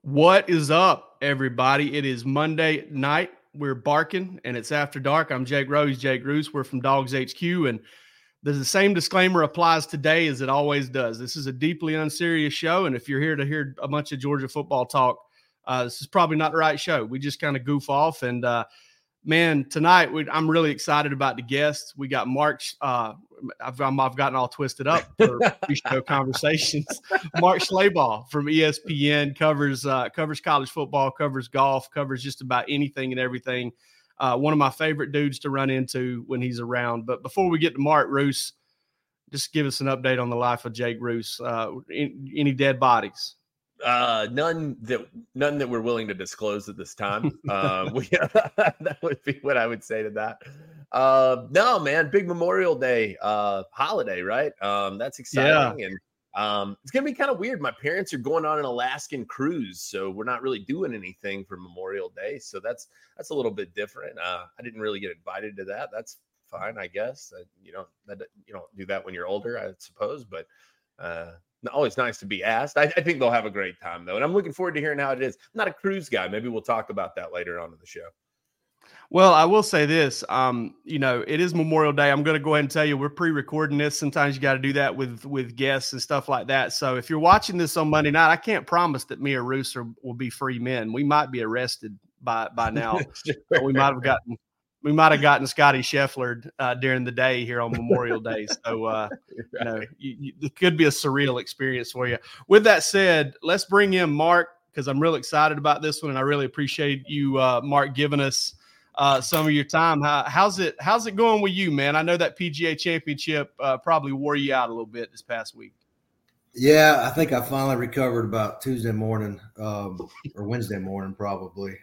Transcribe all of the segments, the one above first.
What is up, everybody? It is Monday night. We're barking, and it's after dark. I'm Jake Rose, Jake Roos. We're from Dogs HQ, and the same disclaimer applies today as it always does. This is a deeply unserious show, and if you're here to hear a bunch of Georgia football talk, this is probably not the right show. We just kind of goof off, and man, tonight I'm really excited about the guests. We got Mark. I've gotten all twisted up for pre-show conversations. Mark Schlabach from ESPN covers college football, covers golf, covers just about anything and everything. One of my favorite dudes to run into when he's around. But before we get to Mark Roos, just give us an update on the life of Jake Roos. Any dead bodies? None that we're willing to disclose at this time. That would be what I would say to that. No, man, big Memorial Day holiday, right? That's exciting. Yeah. And it's gonna be kind of weird. My parents are going on an Alaskan cruise, so we're not really doing anything for Memorial Day. So that's a little bit different. I didn't really get invited to that. That's fine, I guess. You don't do that when you're older, I suppose, but always nice to be asked. I think they'll have a great time, though, and I'm looking forward to hearing how it is. I'm not a cruise guy. Maybe we'll talk about that later on in the show. Well, I will say this. It is Memorial Day. I'm going to go ahead and tell you we're pre-recording this. Sometimes you got to do that with guests and stuff like that. So if you're watching this on Monday night, I can't promise that me or Roos will be free men. We might be arrested by now. Sure. We might have gotten Scotty Scheffler during the day here on Memorial Day. So, it could be a surreal experience for you. With that said, let's bring in Mark because I'm really excited about this one, and I really appreciate you, Mark, giving us some of your time. How's it going with you, man? I know that PGA Championship probably wore you out a little bit this past week. Yeah, I think I finally recovered about Tuesday morning or Wednesday morning probably.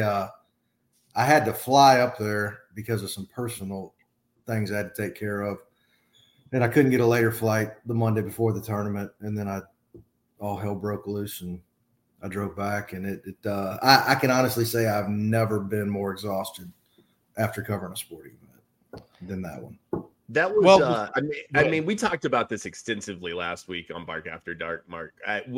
I had to fly up there because of some personal things I had to take care of. And I couldn't get a later flight the Monday before the tournament. And then all hell broke loose and I drove back. And I can honestly say I've never been more exhausted after covering a sporting event than that one. That was, I mean, we talked about this extensively last week on Bark After Dark, Mark.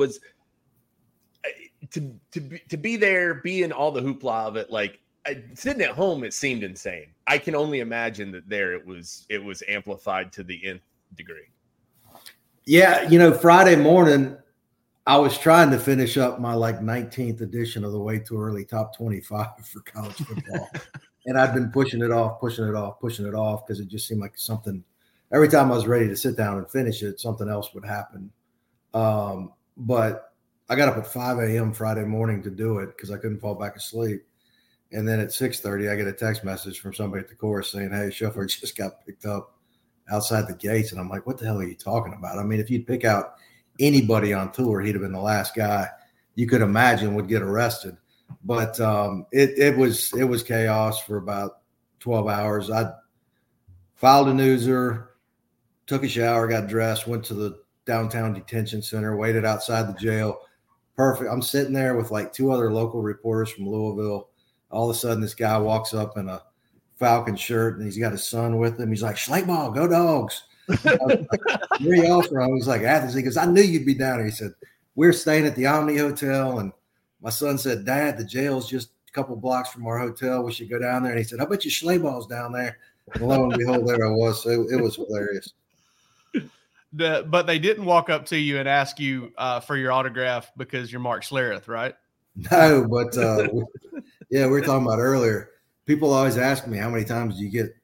To be there, be in all the hoopla of it, like, sitting at home, it seemed insane. I can only imagine that there it was amplified to the nth degree. Yeah, Friday morning, I was trying to finish up my 19th edition of the Way Too Early Top 25 for college football. And I'd been pushing it off because it just seemed like something – every time I was ready to sit down and finish it, something else would happen. But I got up at 5 a.m. Friday morning to do it because I couldn't fall back asleep. And then at 6:30, I get a text message from somebody at the course saying, "Hey, Scheffler just got picked up outside the gates." And I'm like, what the hell are you talking about? I mean, if you'd pick out anybody on tour, he'd have been the last guy you could imagine would get arrested. But it was chaos for about 12 hours. I filed a newser, took a shower, got dressed, went to the downtown detention center, waited outside the jail. Perfect. I'm sitting there with 2 other local reporters from Louisville. All of a sudden, this guy walks up in a Falcon shirt, and he's got his son with him. He's like, "Schlabach, go Dogs." Where y'all from? I was like, "Athens." He goes, "I knew you'd be down here." He said, "We're staying at the Omni Hotel." And my son said, "Dad, the jail's just a couple blocks from our hotel. We should go down there." And he said, "I bet you Schlabach's down there." And lo and behold, there I was. So it was hilarious. But they didn't walk up to you and ask you for your autograph because you're Mark Schlereth, right? No, but we were talking about earlier. People always ask me, how many times do you get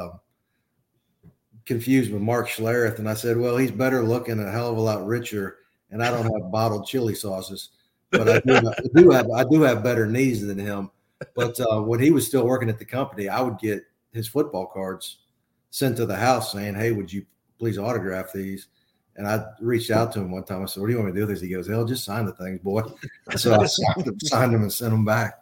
confused with Mark Schlereth? And I said, well, he's better looking and a hell of a lot richer, and I don't have bottled chili sauces. But I do have better knees than him. But when he was still working at the company, I would get his football cards sent to the house saying, "Hey, would you please autograph these?" And I reached out to him one time. I said, "What do you want me to do with this?" He goes, "Hell, just sign the things, boy." So I signed them and sent them back.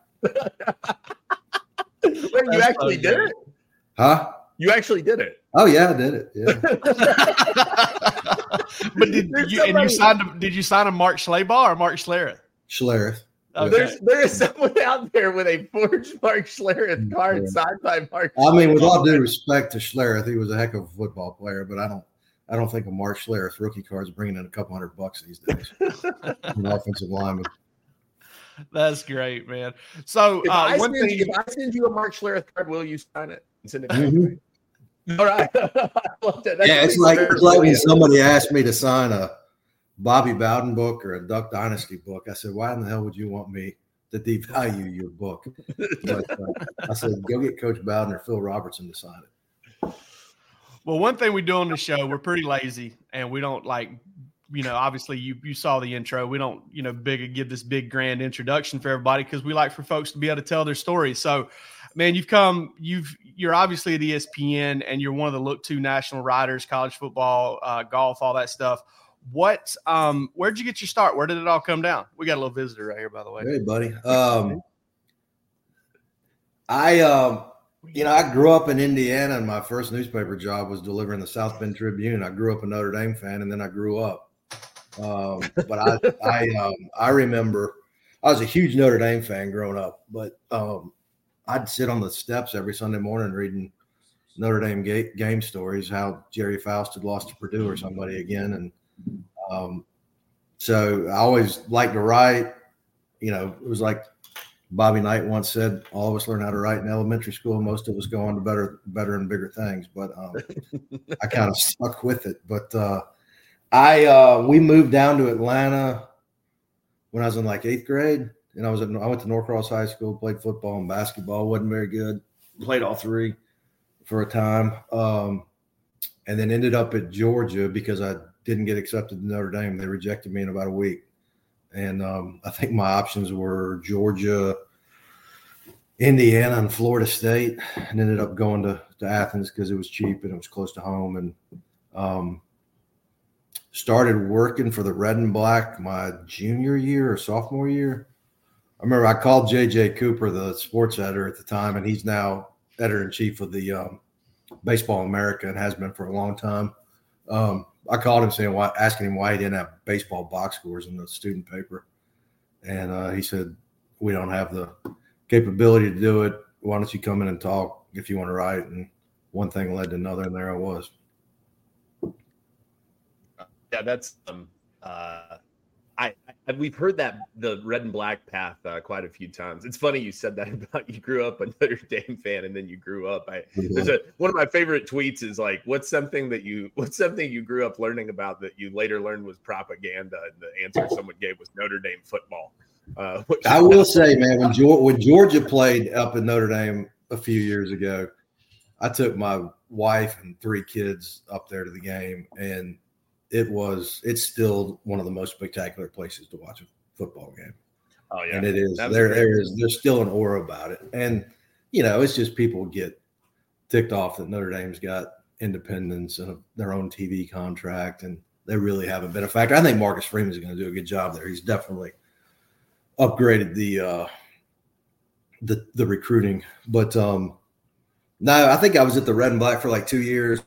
Wait, you actually did it? Huh? You actually did it? Oh yeah, I did it. Yeah. But did you sign a Mark Schlabach or Mark Schlereth? Schlereth. Okay. There is someone out there with a forged Mark Schlereth card signed by Mark Schlereth. I mean, with all due respect to Schlereth, he was a heck of a football player, but I don't think a Mark Schlereth rookie card is bringing in a couple $100 these days. An offensive lineman. That's great, man. So if I send you a Mark Schlereth card, will you sign it and send it back to me? All right. Yeah, it's like when somebody asked me to sign a Bobby Bowden book or a Duck Dynasty book. I said, why in the hell would you want me to devalue your book? But I said, go get Coach Bowden or Phil Robertson to sign it. Well, one thing we do on the show, we're pretty lazy, and we don't obviously you saw the intro. We don't, give this big grand introduction for everybody because we like for folks to be able to tell their stories. So, man, you're obviously at ESPN and you're one of the look to national writers, college football, golf, all that stuff. Where'd you get your start? Where did it all come down? We got a little visitor right here, by the way. Hey, buddy. I grew up in Indiana, and my first newspaper job was delivering the South Bend Tribune. I grew up a Notre Dame fan, and then I grew up. But I remember I was a huge Notre Dame fan growing up, but I'd sit on the steps every Sunday morning reading Notre Dame game stories, how Jerry Faust had lost to Purdue or somebody again. And so I always liked to write. It was like Bobby Knight once said, all of us learn how to write in elementary school. Most of us go on to better and bigger things. But I kind of stuck with it. But we moved down to Atlanta when I was in like 8th grade. And I went to Norcross High School, played football and basketball. Wasn't very good. Played all three for a time. And then ended up at Georgia because I didn't get accepted to Notre Dame. They rejected me in about a week. And I think my options were Georgia, Indiana, and Florida State, and ended up going to Athens because it was cheap and it was close to home. And started working for the Red and Black my junior year or sophomore year. I remember I called J.J. Cooper, the sports editor at the time, and he's now editor-in-chief of the Baseball America and has been for a long time. I called him asking him why he didn't have baseball box scores in the student paper. And he said, we don't have the capability to do it. Why don't you come in and talk if you want to write? And one thing led to another, and there I was. Yeah, that's we've heard that the Red and Black path quite a few times. It's funny you said that about you grew up a Notre Dame fan and then you grew up. One of my favorite tweets is like, what's something you grew up learning about that you later learned was propaganda, and the answer someone gave was Notre Dame football. I will say, man, when Georgia played up in Notre Dame a few years ago, I took my wife and 3 kids up there to the game, and it's still one of the most spectacular places to watch a football game. Oh yeah. And it is. There's still an aura about it. And it's just people get ticked off that Notre Dame's got independence and their own TV contract, and they really haven't been a factor. I think Marcus Freeman's going to do a good job there. He's definitely upgraded the recruiting. But no, I think I was at the Red and Black for like 2 years.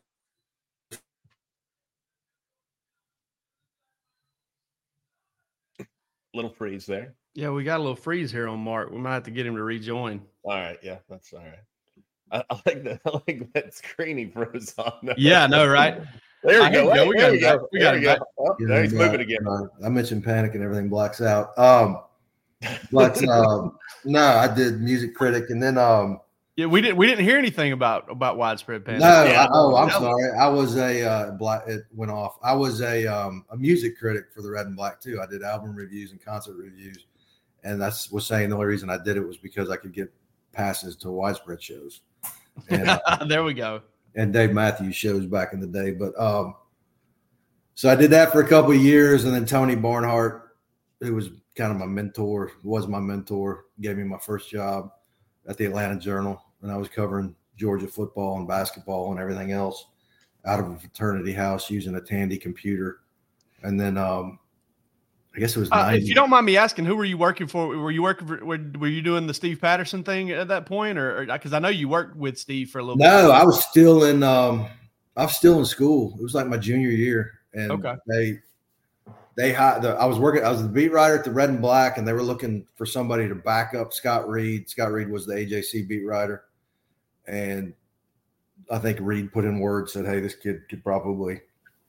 Little freeze there. Yeah, we got a little freeze here on Mark. We might have to get him to rejoin. All right, yeah, that's all right. I like that screen he froze on. Yeah, no, right? There we go. We got it back. Oh, there he's moving again. I mentioned Panic and everything blacks out. But no, I did Music Critic, and then yeah, we didn't hear anything about widespread panic. No, yeah. I'm sorry. I was it went off. I was a music critic for the Red and Black too. I did album reviews and concert reviews, and was saying the only reason I did it was because I could get passes to widespread shows. And, there we go. And Dave Matthews shows back in the day, but so I did that for a couple of years, and then Tony Barnhart, who was kind of my mentor, gave me my first job at the Atlanta Journal, and I was covering Georgia football and basketball and everything else out of a fraternity house using a Tandy computer. And then I guess it was if you don't mind me asking, who were you working for? Were you doing the Steve Patterson thing at that point, or because I know you worked with Steve for a little bit? No, I was still in school. It was like my junior year, and okay. I was the beat writer at the Red and Black, and they were looking for somebody to back up Scott Reed. Scott Reed was the AJC beat writer. And I think Reed put in word, said, hey, this kid could probably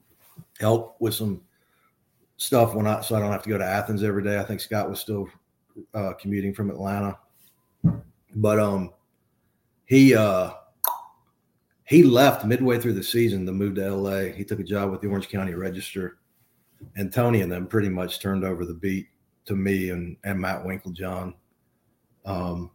help with some stuff so I don't have to go to Athens every day. I think Scott was still commuting from Atlanta. But he left midway through the season to move to LA. He took a job with the Orange County Register, and Tony and them pretty much turned over the beat to me and Matt Winklejohn. And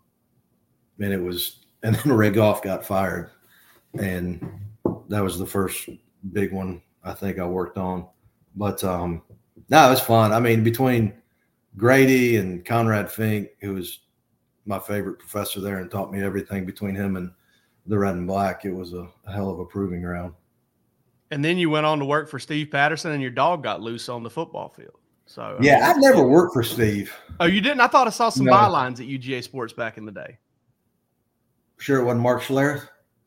then Ray Goff got fired, and that was the first big one I think I worked on. But no, it was fun. I mean, between Grady and Conrad Fink, who was my favorite professor there and taught me everything, between him and the Red and Black, it was a hell of a proving ground. And then you went on to work for Steve Patterson, and your dog got loose on the football field. So I never worked for Steve. Oh, you didn't? I thought I saw some bylines at UGA Sports back in the day. Sure, it wasn't Mark Schlereth.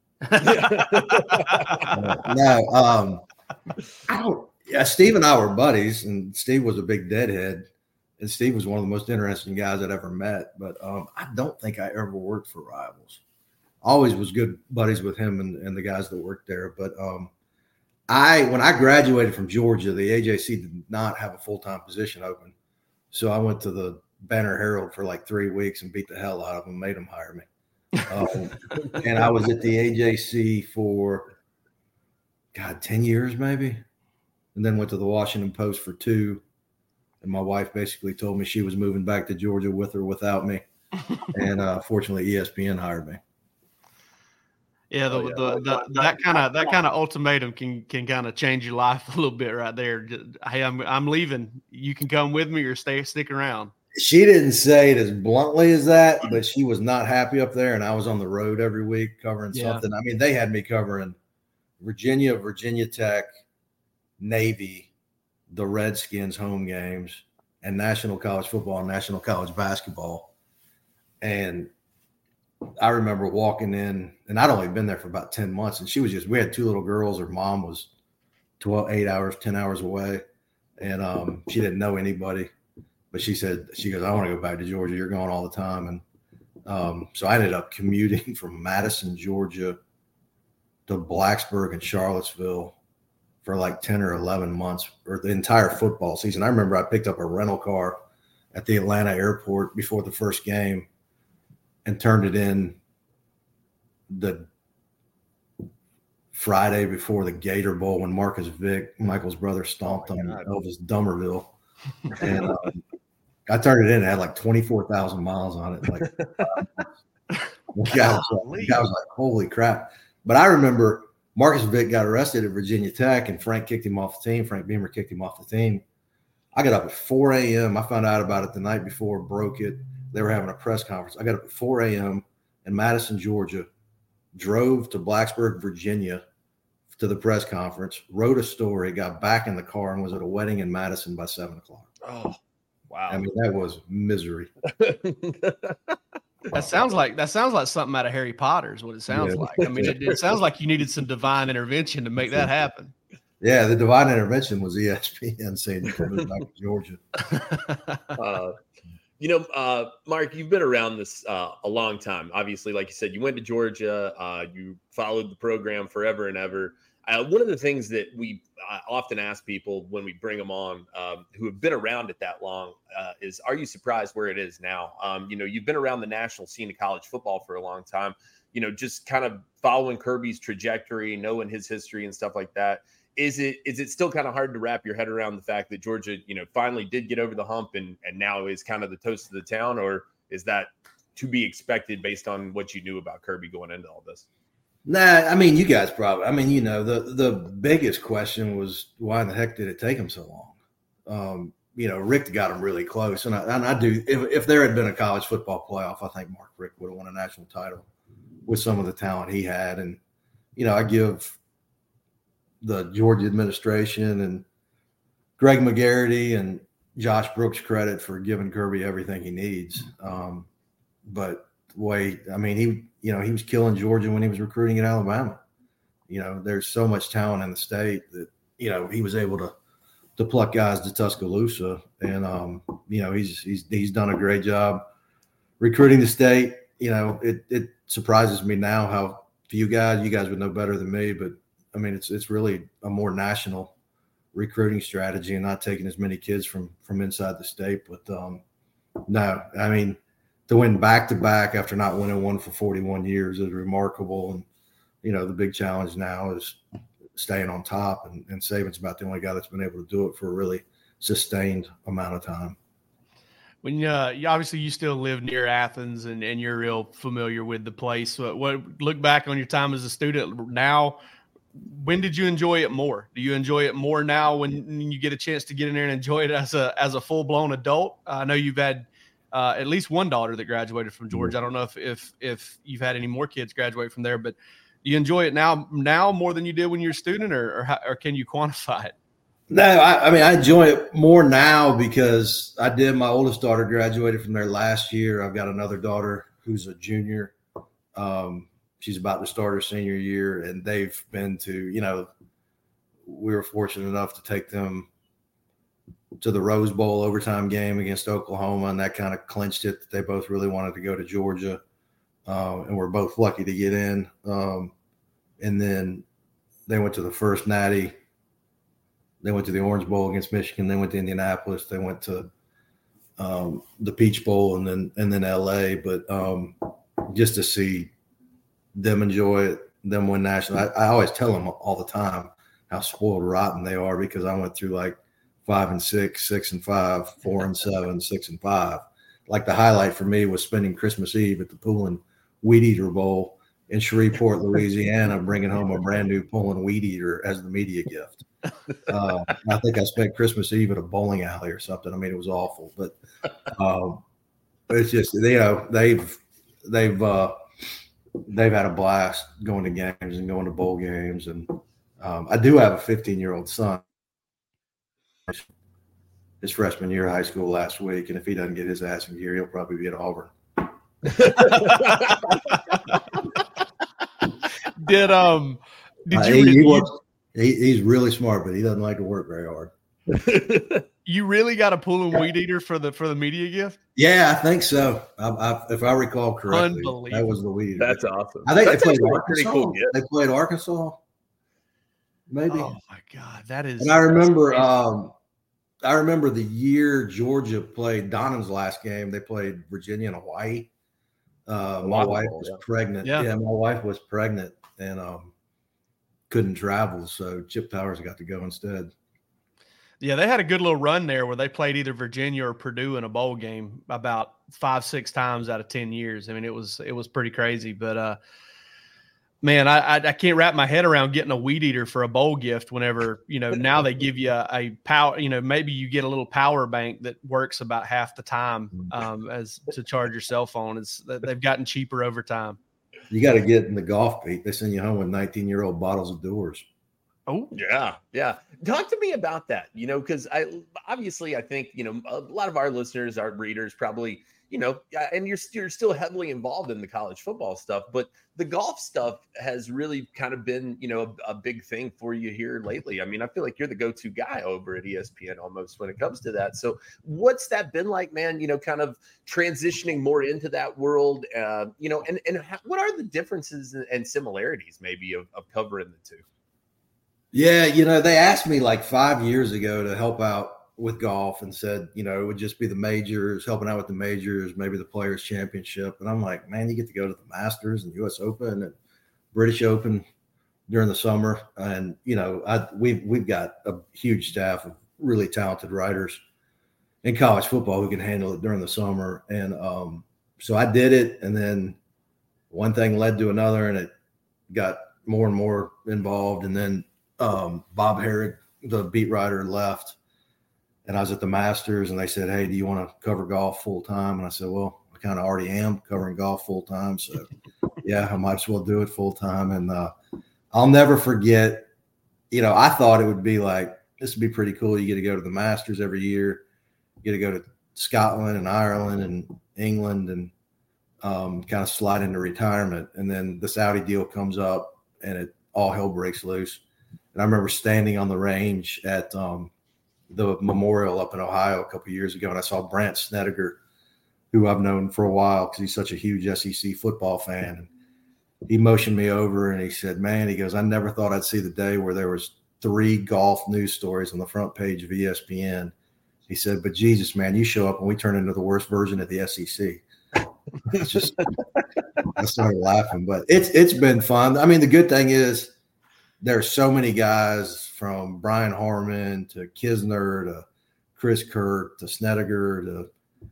No. Steve and I were buddies, and Steve was a big deadhead, and Steve was one of the most interesting guys I'd ever met. But I don't think I ever worked for Rivals. Always was good buddies with him and the guys that worked there. But when I graduated from Georgia, the AJC did not have a full-time position open. So I went to the Banner Herald for like 3 weeks and beat the hell out of them, made them hire me. And I was at the AJC for, 10 years maybe. And then went to the Washington Post for 2. And my wife basically told me she was moving back to Georgia with or without me. And fortunately, ESPN hired me. Yeah, that kind of ultimatum can kind of change your life a little bit right there. Hey, I'm leaving. You can come with me or stick around. She didn't say it as bluntly as that, but she was not happy up there, and I was on the road every week covering something. I mean, they had me covering Virginia, Virginia Tech, Navy, the Redskins home games, and National College Football and National College Basketball. And I remember walking in, and I'd only been there for about 10 months, and we had 2 little girls. Her mom was 10 hours away, and she didn't know anybody. But she goes, I want to go back to Georgia. You're going all the time. And so I ended up commuting from Madison, Georgia to Blacksburg and Charlottesville for like 10 or 11 months, or the entire football season. I remember I picked up a rental car at the Atlanta airport before the first game and turned it in the Friday before the Gator Bowl when Marcus Vick, Michael's brother, stomped on Elvis Dummerville. And I turned it in. It had like 24,000 miles on it. Like, the guy was like, holy crap. But I remember Marcus Vick got arrested at Virginia Tech, and Frank kicked him off the team. Frank Beamer kicked him off the team. I got up at 4 a.m. I found out about it the night before, broke it. They were having a press conference. I got up at 4 a.m. in Madison, Georgia, drove to Blacksburg, Virginia to the press conference, wrote a story, got back in the car, and was at a wedding in Madison by 7 o'clock. Oh, wow. I mean, that was misery. That sounds like something out of Harry Potter is what it sounds like. I mean, it sounds like you needed some divine intervention to make that happen. Yeah, the divine intervention was ESPN saying you can move back to Georgia. Mark, you've been around this a long time. Obviously, like you said, you went to Georgia. You followed the program forever and ever. One of the things that we often ask people when we bring them on who have been around it that long is, are you surprised where it is now? You've been around the national scene of college football for a long time, just kind of following Kirby's trajectory, knowing his history and stuff like that. Is it still kind of hard to wrap your head around the fact that Georgia, finally did get over the hump and now is kind of the toast of the town, or is that to be expected based on what you knew about Kirby going into all this? Nah, I mean, you guys probably. I mean, the biggest question was, why in the heck did it take him so long? Rick got him really close, and I do. If there had been a college football playoff, I think Mark Richt would have won a national title with some of the talent he had. And I give the Georgia administration and Greg McGarity and Josh Brooks credit for giving Kirby everything he needs. But he was killing Georgia when he was recruiting at Alabama. There's so much talent in the state that, he was able to pluck guys to Tuscaloosa. And, he's done a great job recruiting the state. It surprises me now how few guys, you guys would know better than me, but I mean, it's really a more national recruiting strategy and not taking as many kids from inside the state. But No, I mean, to win back-to-back after not winning one for 41 years is remarkable. And, the big challenge now is staying on top. And Saban's about the only guy that's been able to do it for a really sustained amount of time. When you obviously you still live near Athens and you're real familiar with the place. What look back on your time as a student now, when did you enjoy it more? Do you enjoy it more now when you get a chance to get in there and enjoy it as a full-blown adult? I know you've had at least one daughter that graduated from Georgia. I don't know if you've had any more kids graduate from there, but do you enjoy it now more than you did when you were a student, or can you quantify it? No, I enjoy it more now because my oldest daughter graduated from there last year. I've got another daughter who's a junior. She's about to start her senior year, and they've been to, we were fortunate enough to take them to the Rose Bowl overtime game against Oklahoma, and that kind of clinched it. They both really wanted to go to Georgia, and we're both lucky to get in. And then they went to the first Natty. They went to the Orange Bowl against Michigan. They went to Indianapolis. They went to the Peach Bowl and then LA. But just to see them enjoy it, them win national. I always tell them all the time how spoiled rotten they are because I went through like 5-6, 6-5, 4-7, 6-5. Like the highlight for me was spending Christmas Eve at the Poulin Weed Eater Bowl in Shreveport, Louisiana, bringing home a brand new Poulin Weed Eater as the media gift. I think I spent Christmas Eve at a bowling alley or something. I mean, it was awful, but it's just they've had a blast going to games and going to bowl games, and I do have a 15-year-old son. His freshman year of high school last week, and if he doesn't get his ass in gear, he'll probably be at Auburn. He's really smart, but he doesn't like to work very hard. You really got a Poulin Weed Eater for the media gift? Yeah, I think so. If I recall correctly, that was the Weed Eater. That's awesome. I think that's they played Arkansas. Pretty cool gift. They played Arkansas. Maybe. Oh my God, that is. And I remember. I remember the year Georgia played Donovan's last game. They played Virginia and Hawaii. My wife was pregnant. Yeah, my wife was pregnant and couldn't travel, so Chip Towers got to go instead. Yeah, they had a good little run there where they played either Virginia or Purdue in a bowl game about 5-6 times out of 10 years. I mean, it was pretty crazy, but man, I can't wrap my head around getting a Weed Eater for a bowl gift whenever, now they give you a power, maybe you get a little power bank that works about half the time as to charge your cell phone. They've gotten cheaper over time. You got to get in the golf, Pete. They send you home with 19-year-old bottles of Doors. Oh, yeah. Yeah. Talk to me about that, because I think, a lot of our listeners, our readers probably, and you're still heavily involved in the college football stuff, but the golf stuff has really kind of been, a big thing for you here lately. I mean, I feel like you're the go-to guy over at ESPN almost when it comes to that. So what's that been like, man, kind of transitioning more into that world, and what are the differences and similarities maybe of covering the two? Yeah. They asked me like 5 years ago to help out with golf and said, it would just be the majors, helping out with the majors, maybe the Players Championship. And I'm like, man, you get to go to the Masters and US Open and British Open during the summer. And, we've got a huge staff of really talented writers in college football who can handle it during the summer. And so I did it. And then one thing led to another and it got more and more involved. And then Bob Herrig, the beat writer, left. And I was at the Masters and they said, hey, do you want to cover golf full time? And I said, well, I kind of already am covering golf full time. So yeah, I might as well do it full time. And I'll never forget, I thought it would be like, this would be pretty cool. You get to go to the Masters every year. You get to go to Scotland and Ireland and England and kind of slide into retirement. And then the Saudi deal comes up and all hell breaks loose. And I remember standing on the range at the Memorial up in Ohio a couple of years ago, and I saw Brant Snedeker, who I've known for a while because he's such a huge SEC football fan. And he motioned me over and he said, man, he goes, I never thought I'd see the day where there was 3 golf news stories on the front page of ESPN. He said, but Jesus, man, you show up and we turn into the worst version of the SEC. It's just, I started laughing, but it's been fun. I mean, the good thing is there's so many guys from Brian Harmon to Kisner to Chris Kirk to Snedeker to,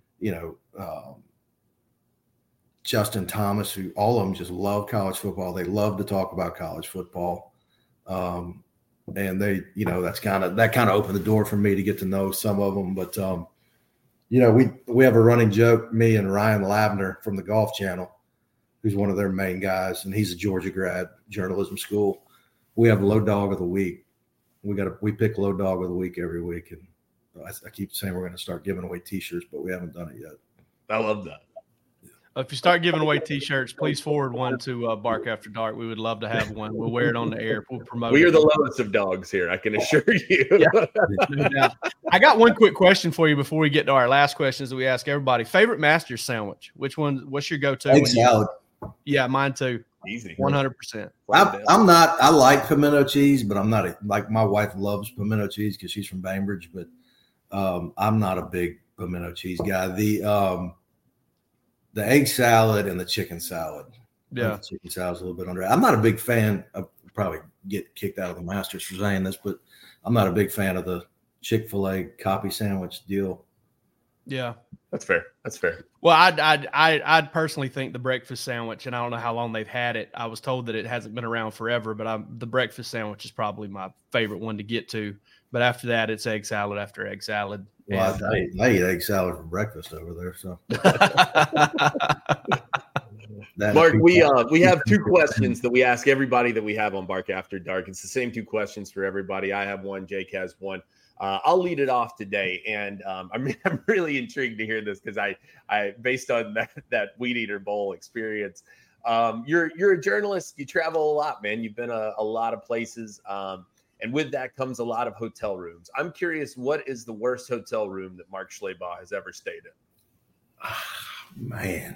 Justin Thomas, who all of them just love college football. They love to talk about college football. And they, that kind of opened the door for me to get to know some of them. But, we have a running joke, me and Ryan Lavender from the Golf Channel, who's one of their main guys, and he's a Georgia grad, journalism school. We have Low Dog of the Week. We pick Low Dog of the Week every week. And I keep saying we're going to start giving away T-shirts, but we haven't done it yet. I love that. If you start giving away T-shirts, please forward one to Bark After Dark. We would love to have one. We'll wear it on the air. We'll promote it. We are the lowest of dogs here, I can assure you. Yeah, no doubt. I got one quick question for you before we get to our last questions that we ask everybody. Favorite Masters sandwich? Which one? What's your go-to? Egg salad. Yeah, mine too. Easy. 100%. I'm not. I like pimento cheese, but I'm not like my wife loves pimento cheese because she's from Bainbridge. But I'm not a big pimento cheese guy. The egg salad and the chicken salad. Yeah, the chicken salad's a little bit under. I'm not a big fan. I probably get kicked out of the Masters for saying this, but I'm not a big fan of the Chick-fil-A copy sandwich deal. Yeah, that's fair. That's fair. Well, I'd personally think the breakfast sandwich, and I don't know how long they've had it. I was told that it hasn't been around forever, but the breakfast sandwich is probably my favorite one to get to. But after that, it's egg salad after egg salad. Well, I eat egg salad for breakfast over there. So, Mark, we have two questions that we ask everybody that we have on Bark After Dark. It's the same two questions for everybody. I have one. Jake has one. I'll lead it off today, and I'm really intrigued to hear this because I based on that Weed Eater Bowl experience. You're a journalist. You travel a lot, man. You've been a lot of places. And with that comes a lot of hotel rooms. I'm curious, what is the worst hotel room that Mark Schlabach has ever stayed in?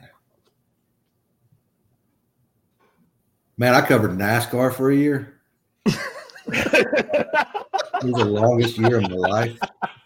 Man, I covered NASCAR for a year. It was the longest year of my life.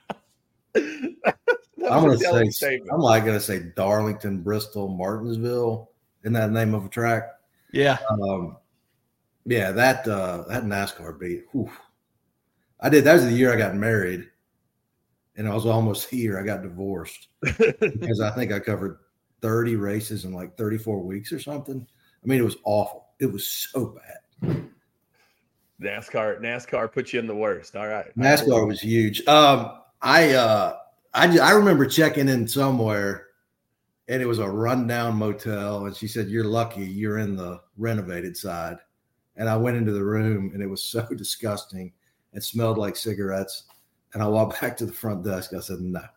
I'm gonna say Darlington, Bristol, Martinsville. Isn't that the name of a track? Yeah. Yeah, that NASCAR beat. Whew. That was the year I got married, and I was almost here. I got divorced because I think I covered 30 races in like 34 weeks or something. I mean, it was awful. It was so bad. NASCAR put you in the worst. All right. NASCAR was huge. I remember checking in somewhere, and it was a rundown motel, and she said, "You're lucky. You're in the renovated side." And I went into the room, and it was so disgusting. It smelled like cigarettes. And I walked back to the front desk. I said, "No."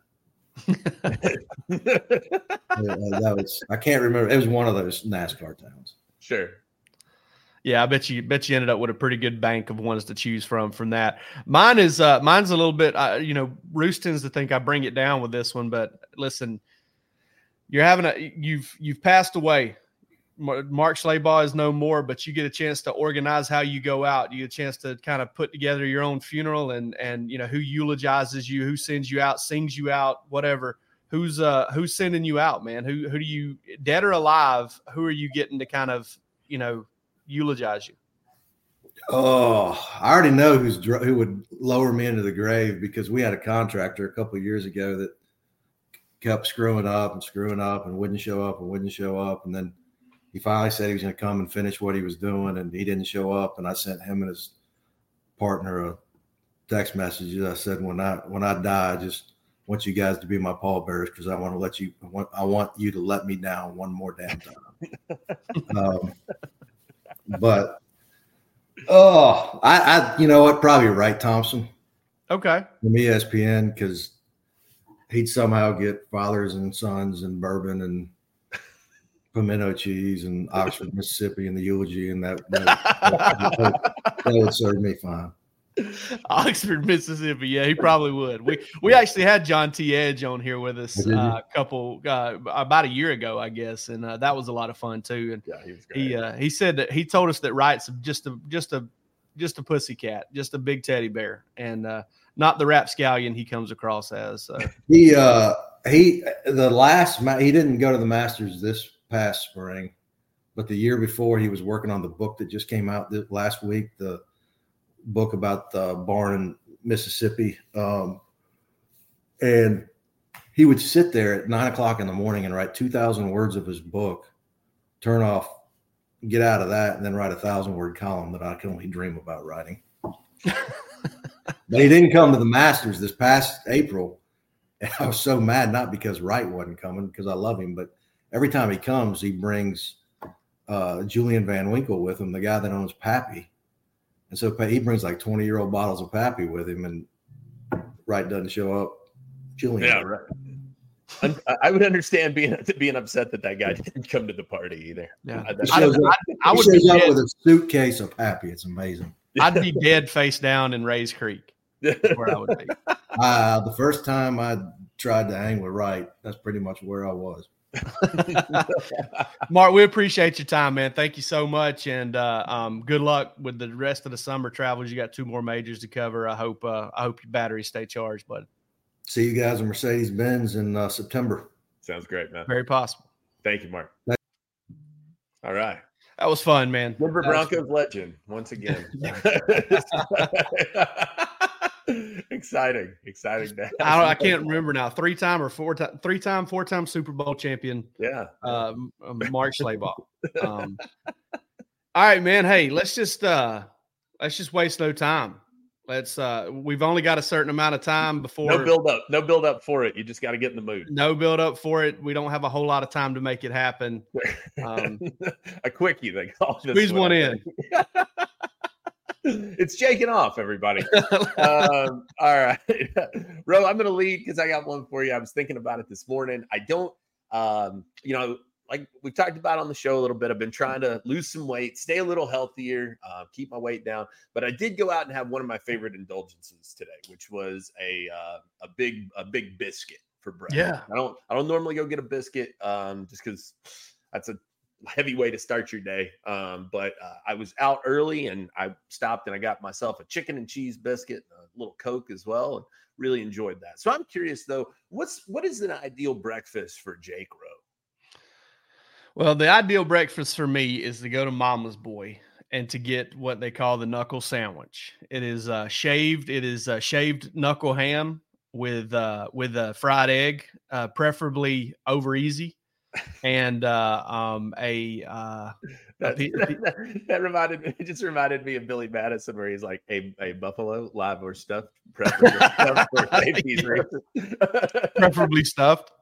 I can't remember. It was one of those NASCAR towns. Sure. Yeah, I bet you ended up with a pretty good bank of ones to choose from that. Mine's a little bit, Roos tends to think I bring it down with this one, but listen, you've passed away. Mark Schlabach is no more, but you get a chance to organize how you go out. You get a chance to kind of put together your own funeral and who eulogizes you, who sends you out, sings you out, whatever. Who's sending you out, man? Who do you, dead or alive, who are you getting to kind of, eulogize you? Oh, I already know who would lower me into the grave, because we had a contractor a couple of years ago that kept screwing up and wouldn't show up. And then he finally said he was going to come and finish what he was doing, and he didn't show up. And I sent him and his partner a text message. I said, when I die, I just want you guys to be my pallbearers, because I want you to let me down one more damn time. But I you know what? Probably Wright Thompson. Okay. From ESPN, because he'd somehow get fathers and sons and bourbon and pimento cheese and Oxford, Mississippi, and the eulogy, and that would serve me fine. Oxford, Mississippi. Yeah, he probably would. We actually had John T. Edge on here with us about a year ago, I guess, and that was a lot of fun too. And yeah, he was great. He said that he told us that Wright's just a pussycat, just a big teddy bear, and not the rapscallion he comes across as. So. He didn't go to the Masters this past spring, but the year before he was working on the book that just came out last week, the book about the barn in Mississippi. And he would sit there at 9:00 in the morning and write 2,000 words of his book, turn off, get out of that, and then write a 1,000-word column that I can only dream about writing. But he didn't come to the Masters this past April. And I was so mad, not because Wright wasn't coming, because I love him, but every time he comes, he brings Julian Van Winkle with him, the guy that owns Pappy. And so he brings like 20-year-old bottles of Pappy with him, and Wright doesn't show up. Julian. Yeah, right. I would understand being upset that guy didn't come to the party either. Yeah, I would shows up with a suitcase of Pappy. It's amazing. I'd be dead face down in Rays Creek. Where I would be. The first time I tried to hang with Wright, that's pretty much where I was. Mark, we appreciate your time, man. Thank you so much, and good luck with the rest of the summer travels. You got 2 more majors to cover. I hope your batteries stay charged, bud. See you guys in Mercedes-Benz in September. Sounds great, man. Very possible. Thank you, Mark. All right. That was fun, man. Denver Broncos legend once again. Exciting day. I can't remember now. 3-time or 4-time Super Bowl champion. Yeah. Mark Schlabach. All right, man. Hey, let's just waste no time. We've only got a certain amount of time before. No build up for it. You just got to get in the mood. No build up for it. We don't have a whole lot of time to make it happen. A quickie, they call this. Squeeze one in. It's shaking off, everybody. All right. Ro, I'm going to lead because I got one for you. I was thinking about it this morning. I don't, like we've talked about on the show a little bit, I've been trying to lose some weight, stay a little healthier, keep my weight down. But I did go out and have one of my favorite indulgences today, which was a big biscuit for breakfast. Yeah. I don't normally go get a biscuit just because that's a heavy way to start your day. But I was out early and I stopped and I got myself a chicken and cheese biscuit, a little Coke as well, and really enjoyed that. So I'm curious though, what is an ideal breakfast for Jake Rowe? Well, the ideal breakfast for me is to go to Mama's Boy and to get what they call the knuckle sandwich. It is shaved. It is shaved knuckle ham with a fried egg, preferably over easy, and it just reminded me of Billy Madison, where he's like a buffalo live or stuffed, preferably stuffed.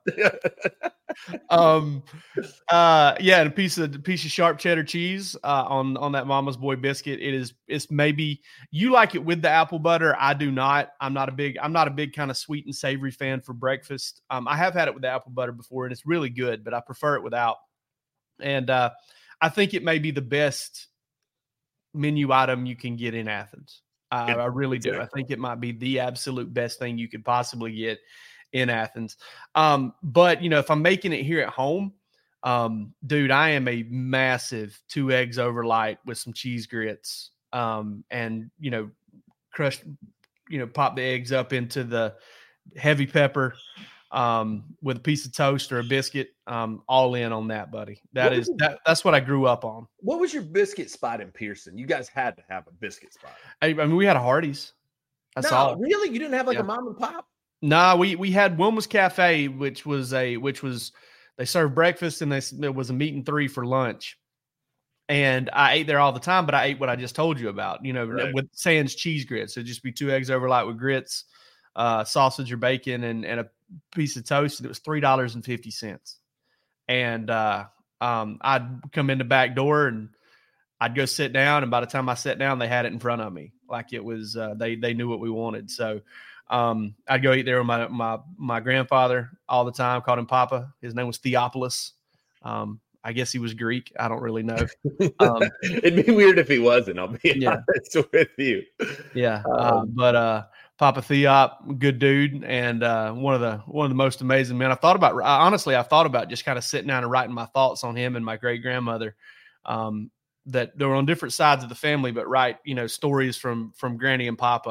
And a piece of sharp cheddar cheese on that Mama's Boy biscuit. It's maybe you like it with the apple butter. I do not. I'm not a big kind of sweet and savory fan for breakfast. I have had it with the apple butter before, and it's really good, but I prefer it without. And I think it may be the best menu item you can get in Athens. I really do. I think it might be the absolute best thing you could possibly get in Athens. But if I'm making it here at home, dude, I am a massive 2 eggs over light with some cheese grits, and crush, pop the eggs up into the heavy pepper, with a piece of toast or a biscuit, all in on that, buddy. That's what I grew up on. What was your biscuit spot in Pearson? You guys had to have a biscuit spot. I mean, we had a Hardee's. That's all. Really? You didn't have a mom and pop? No, we had Wilma's Cafe, which was they served breakfast and it was a meat and 3 for lunch. And I ate there all the time, but I ate what I just told you about, right, with sans cheese grits. It'd just be 2 eggs over light with grits, sausage or bacon, and a piece of toast. And it was $3.50. And I'd come in the back door and I'd go sit down. And by the time I sat down, they had it in front of me. Like it was, they knew what we wanted. So I'd go eat there with my grandfather all the time. Called him Papa. His name was Theophilus. I guess he was Greek. I don't really know. It'd be weird if he wasn't. I'll be honest with you. Yeah, but Papa Theop, good dude, and one of the most amazing men. I've thought about just kind of sitting down and writing my thoughts on him and my great grandmother. That they were on different sides of the family, but stories from Granny and Papa.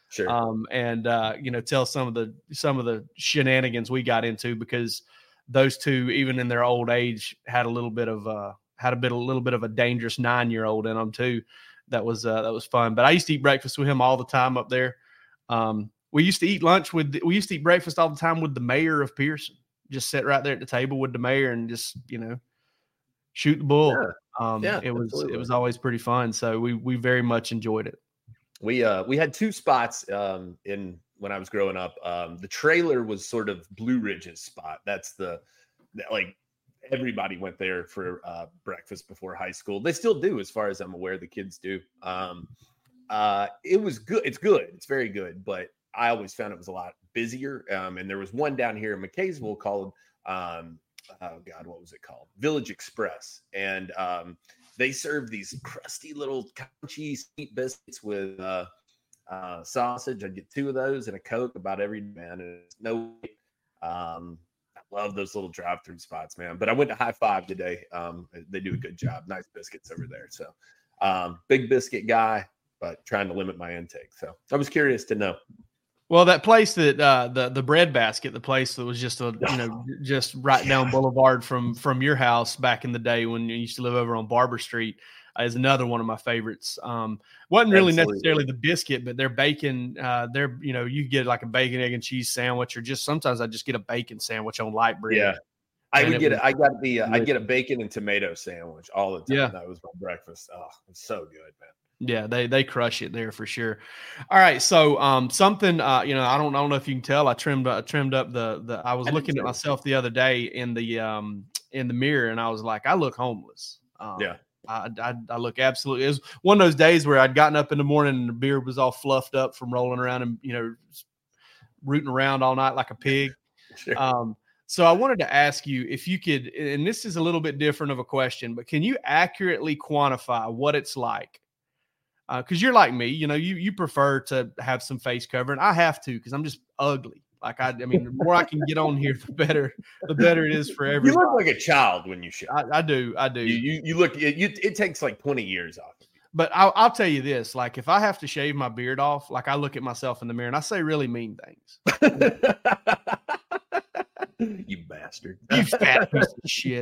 Sure. And tell some of the shenanigans we got into, because those two, even in their old age, had a little bit of a dangerous 9-year-old in them too. That was fun. But I used to eat breakfast with him all the time up there. We used to eat breakfast all the time with the mayor of Pearson. Just sit right there at the table with the mayor and just, shoot the bull. Yeah. It was always pretty fun. So we very much enjoyed it. We had two spots in when I was growing up. The trailer was sort of Blue Ridge's spot. That's everybody went there for breakfast before high school. They still do, as far as I'm aware. The kids do. It was good. It's good. It's very good. But I always found it was a lot busier. And there was one down here in McKaysville called, what was it called? Village Express. And they serve these crusty little crunchy sweet biscuits with sausage. I'd get 2 of those and a Coke about every day, man. And it's no, I love those little drive-through spots, man. But I went to High Five today. They do a good job. Nice biscuits over there. So big biscuit guy, but trying to limit my intake. So I was curious to know. Well, that place that the bread basket, the place that was just just right down Boulevard from your house back in the day when you used to live over on Barber Street, is another one of my favorites. Wasn't really necessarily the biscuit, but their bacon. You get like a bacon, egg, and cheese sandwich, or just sometimes I just get a bacon sandwich on light bread. Yeah, I get a bacon and tomato sandwich all the time. Yeah. That was my breakfast. Oh, it's so good, man. Yeah, they crush it there for sure. All right, so something I don't know if you can tell. I trimmed up the. I was looking at myself the other day in the mirror, and I was like, I look homeless. I look absolutely. It was one of those days where I'd gotten up in the morning and the beard was all fluffed up from rolling around and rooting around all night like a pig. Sure. So I wanted to ask you if you could, and this is a little bit different of a question, but can you accurately quantify what it's like? Because you're like me, you prefer to have some face covering. I have to, because I'm just ugly. Like I mean, the more I can get on here, the better it is for everybody. You look like a child when you shave. I do. You look. It takes like 20 years off of you. But I'll tell you this: like if I have to shave my beard off, like I look at myself in the mirror and I say really mean things. You bastard! You fat piece of shit.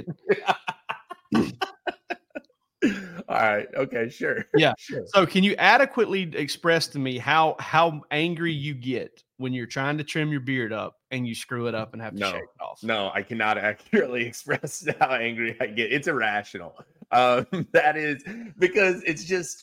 All right. Okay. Sure. Yeah. Sure. So can you adequately express to me how angry you get when you're trying to trim your beard up and you screw it up and have to shave it off? No, I cannot accurately express how angry I get. It's irrational. That is because it's just,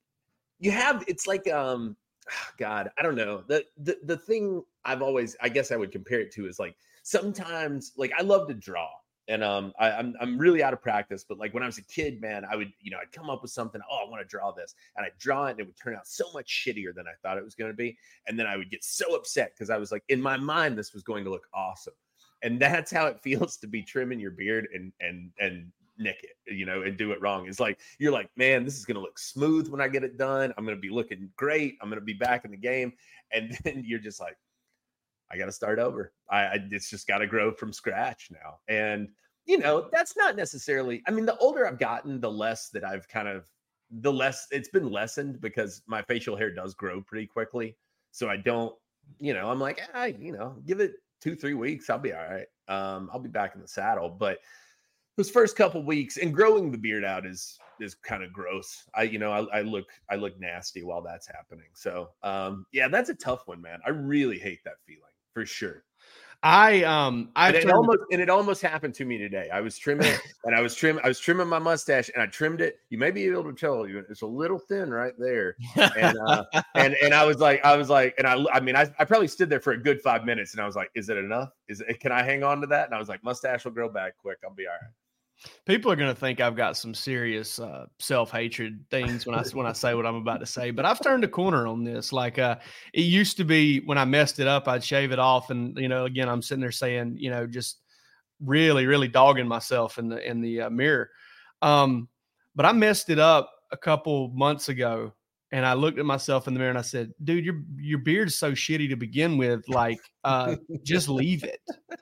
it's like, God, I don't know. The thing I guess I would compare it to is like, sometimes like I love to draw. And I'm really out of practice, but like when I was a kid, man, I would, I'd come up with something. Oh, I want to draw this, and I'd draw it, and it would turn out so much shittier than I thought it was going to be. And then I would get so upset because I was like, in my mind, this was going to look awesome. And that's how it feels to be trimming your beard and nick it, and do it wrong. It's like you're like, man, this is going to look smooth when I get it done. I'm going to be looking great. I'm going to be back in the game, and then you're just like, I got to start over. It's just got to grow from scratch now. And, that's not necessarily, I mean, the older I've gotten, the less that I've it's been lessened because my facial hair does grow pretty quickly. So I don't, I'm like, give it 2-3 weeks. I'll be all right. I'll be back in the saddle. But those first couple weeks and growing the beard out is kind of gross. I look nasty while that's happening. So, that's a tough one, man. I really hate that feeling. For sure. It almost happened to me today. I was trimming and I was trimming my mustache and I trimmed it. You may be able to tell it's a little thin right there. And I was like, I probably stood there for a good 5 minutes and I was like, is it enough? Can I hang on to that? And I was like, mustache will grow back quick. I'll be all right. People are going to think I've got some serious self-hatred things when I say what I'm about to say, but I've turned a corner on this. Like it used to be when I messed it up, I'd shave it off. And, again, I'm sitting there saying, just really, really dogging myself in the mirror. But I messed it up a couple months ago and I looked at myself in the mirror and I said, dude, your beard is so shitty to begin with. Like, just leave it.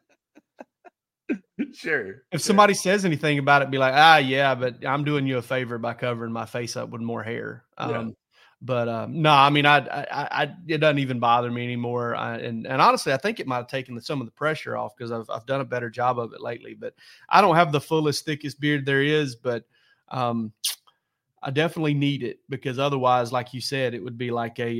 Sure. If somebody says anything about it, be like, yeah, but I'm doing you a favor by covering my face up with more hair. But no, I mean, it doesn't even bother me anymore. And honestly, I think it might have taken some of the pressure off because I've done a better job of it lately. But I don't have the fullest, thickest beard there is, but I definitely need it because otherwise, like you said, it would be like a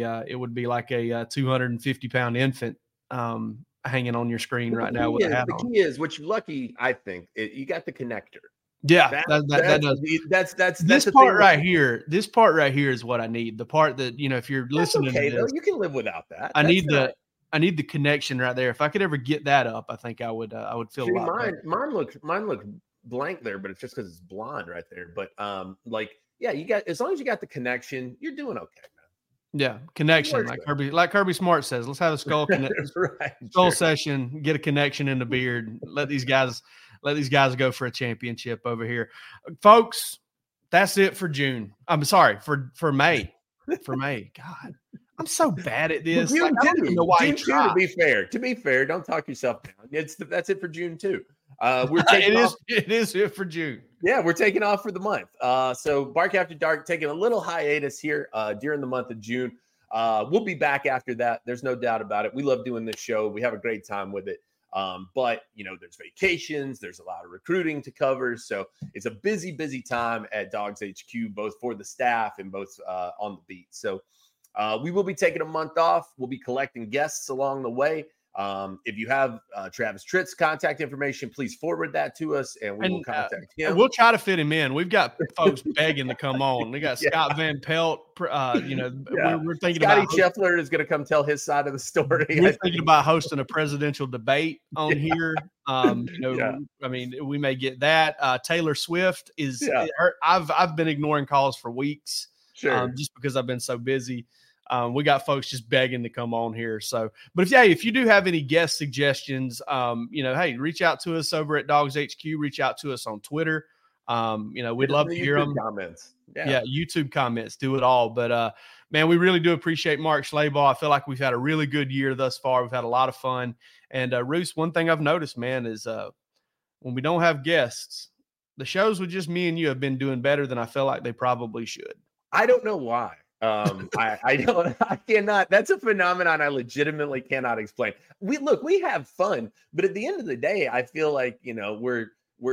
250-pound infant hanging on your screen right now with a hat on. The key is, which you're lucky, I think, you got the connector. Yeah, that does. That's this part right here. This part right here is what I need. The part that, if you're listening okay, to this, though. You can live without that. I need the connection right there. If I could ever get that up, I think I would feel a lot better. Mine looks blank there, but it's just because it's blonde right there. But yeah, you got, as long as you got the connection, you're doing okay, man. Yeah, connection, like Kirby Smart says. Let's have a skull session, get a connection in the beard. Let these guys go for a championship over here, folks. That's it for June. I'm sorry for May. For May, God, I'm so bad at this. June too. To be fair, don't talk yourself down. That's it for June too. We're taking off. It is it for June. Yeah, we're taking off for the month. So Bark After Dark taking a little hiatus here during the month of June. We'll be back after that. There's no doubt about it. We love doing this show. We have a great time with it. But there's vacations, there's a lot of recruiting to cover. So it's a busy time at Dogs HQ, both for the staff and both on the beat. So we will be taking a month off. We'll be collecting guests along the way. If you have Travis Tritt's contact information, please forward that to us and we will contact him. We'll try to fit him in. We've got folks begging to come on. We got Scott Van Pelt. We're thinking Scotty about Scheffler is going to come tell his side of the story. We're thinking about hosting a presidential debate on here. I mean, we may get that. Taylor Swift is. I've been ignoring calls for weeks, just because I've been so busy. We got folks just begging to come on here. So, but if you do have any guest suggestions, hey, reach out to us over at Dogs HQ. Reach out to us on Twitter. We'd love to hear them. Comments. Yeah, YouTube comments. Do it all. But man, we really do appreciate Mark Schlabach. I feel like we've had a really good year thus far. We've had a lot of fun. And Roos, one thing I've noticed, man, is when we don't have guests, the shows with just me and you have been doing better than I feel like they probably should. I don't know why. I cannot. That's a phenomenon I legitimately cannot explain. We have fun, but at the end of the day, I feel like, we're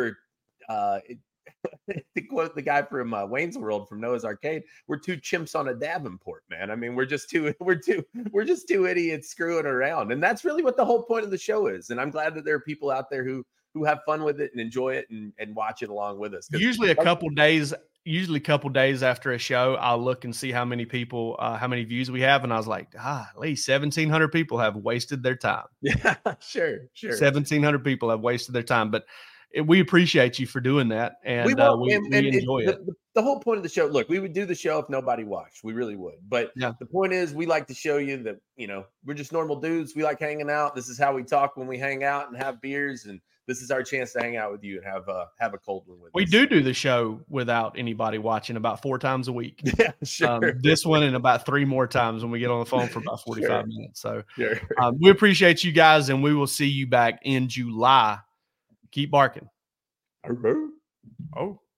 to quote the guy from Wayne's World from Noah's Arcade, we're two chimps on a Davenport, man. I mean, we're just two idiots screwing around. And that's really what the whole point of the show is. And I'm glad that there are people out there who have fun with it and enjoy it and watch it along with us. Usually a couple days after a show, I'll look and see how many people, how many views we have. And I was like, at least 1,700 people have wasted their time. Yeah, sure. 1,700 people have wasted their time, but we appreciate you for doing that. And we enjoy it. The whole point of the show, look, we would do the show if nobody watched. We really would. But the point is, we like to show you that, we're just normal dudes. We like hanging out. This is how we talk when we hang out and have beers. And this is our chance to hang out with you and have a cold one with us. We do the show without anybody watching about 4 times a week. Yeah, sure. This one and about 3 more times when we get on the phone for about 45 minutes. So we appreciate you guys, and we will see you back in July. Keep barking. Hello. Oh.